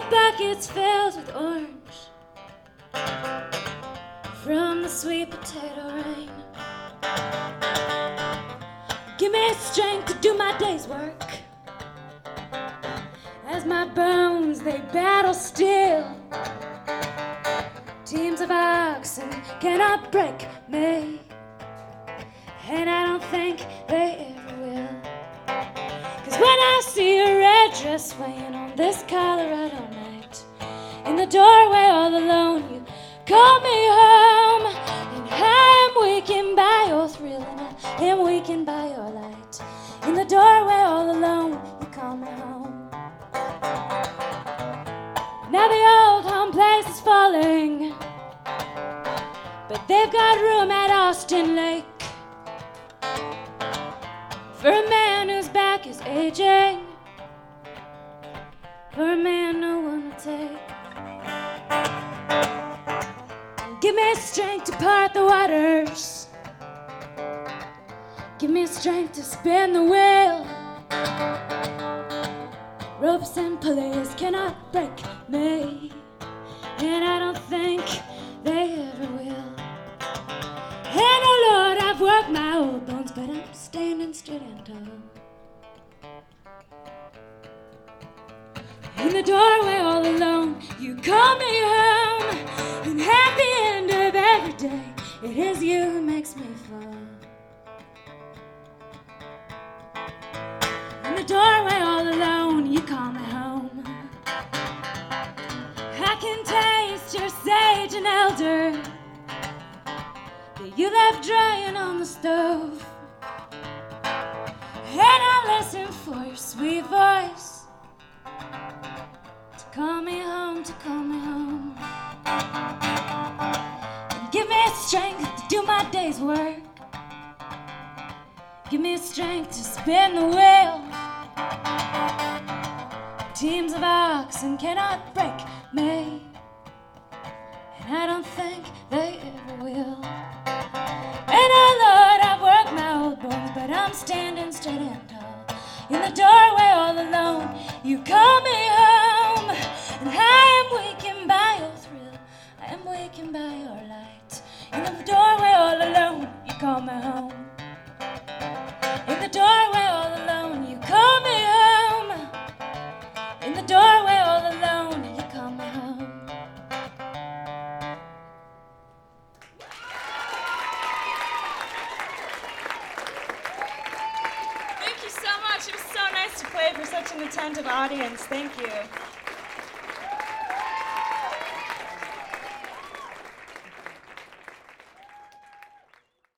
buckets filled with orange from the sweet potato rain. Give me strength to do my day's work as my bones they battle still. Teams of oxen cannot break me, and I don't think they ever will. 'Cause when I see a red dress swaying on this Colorado night, in the doorway all alone you call me home, and I am weakened by your thrill, and I am weakened by your light. In the doorway all alone you call me home. Now the old home place is falling, but they've got room at Austin Lake for a man whose back is aging, for a man no one will take. Give me strength to part the waters, give me strength to spin the wheel. Ropes and pulleys cannot break me, and I don't think they ever will. And oh Lord, I've worked my old bones, but I'm standing straight and tall. In the doorway all alone, you call me home, and at the end of every day, it is you who makes me fall. In the doorway all alone, you call me home. I can taste your sage and elder that you left drying on the stove, and I listen for your sweet voice to call me home, to call me home. And give me strength to do my day's work, give me strength to spin the wheel. Teams of oxen cannot break me, and I don't think they ever will. And oh Lord, I've worked my old bones, but I'm standing straight and tall. In the doorway all alone, you call me home, and I am weakened by your thrill, I am weakened by your light. In the doorway all alone, you call me home. In the doorway all alone, you call me home. In the doorway all alone, you call me home. Thank you so much. It was so nice to play for such an attentive audience. Thank you.